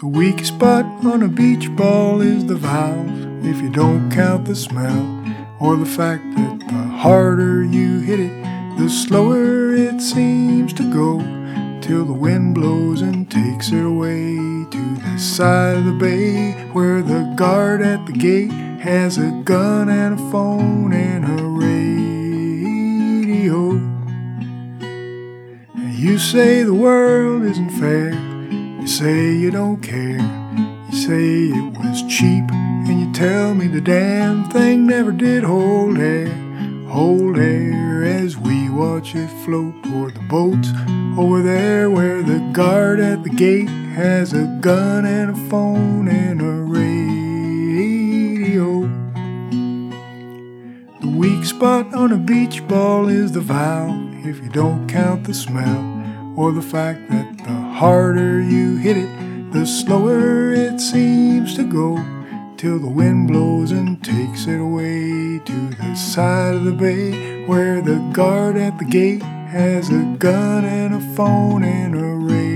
The weakest spot on a beach ball is the valve, if you don't count the smell, or the fact that the harder you hit it, the slower it seems to go, till the wind blows and takes it away to the side of the bay, where the guard at the gate has a gun and a phone and a radio. And you say the world isn't fair, you say you don't care, you say it was cheap, and you tell me the damn thing never did hold air as we watch it float toward the boats over there, where the guard at the gate has a gun and a phone and a radio. The weak spot on a beach ball is the valve, if you don't count the smell, or the fact that the harder you hit it, the slower it seems to go, till the wind blows and takes it away to the side of the bay, where the guard at the gate has a gun and a phone and a radio.